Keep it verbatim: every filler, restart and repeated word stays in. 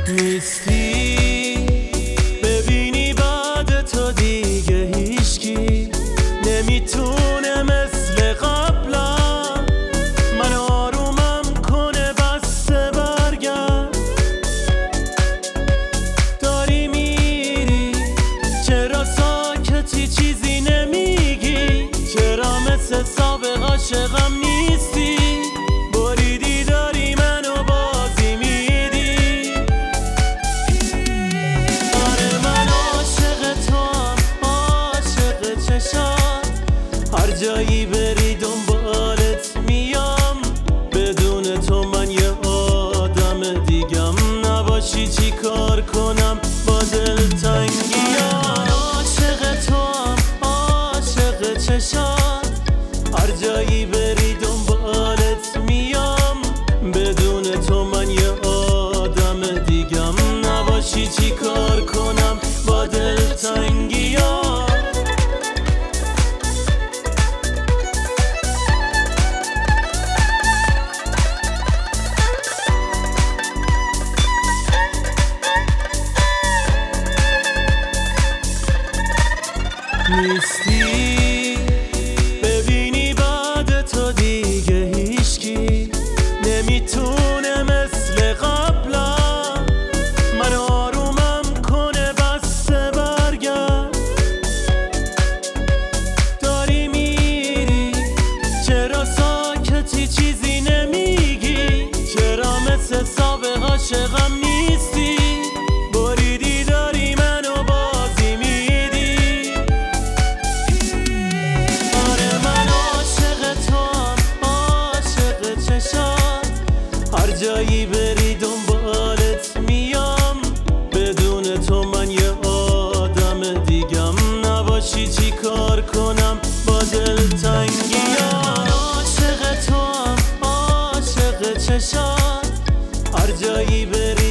نیستی ببینی بعد تو دیگه هیچکی نمیتونه مثل قبلا من آرومم کنه بسته برگرد. داری میری چرا ساکتی چیزی نمیگی؟ چرا مثل سابق عاشقم نیستی؟ بریدی داری منو بازی میدی. آره من عاشق توام، عاشق چشات، هر جایی بری دنبالت میام. بدون تو من یه آدم دیگم، نباشی چی کار کنم با دلتنگیام. عاشق توام، عاشق چشات، هر جایی بری دنبالت میام. بدون تو من یه آدم دیگم، نباشی چی کار کنم با دلتنگیام. نیستی ببینی بعد تو دیگه هیچکی نمیتونه مثل قبلا من آرومم کنه بسته برگرد. داری میری چرا ساکتی چیزی نمیگی؟ چرا مثل سابق عاشقم نیستی؟ بریدی داری منو بازی میدی. آره من عاشق توام، عاشق چشات، هر جایی بری دنبالت میام. بدون تو من یه آدم دیگم، نباشی چی کار کنم با دلتنگیام. عاشق توام، عاشق چشات، هر جایی بری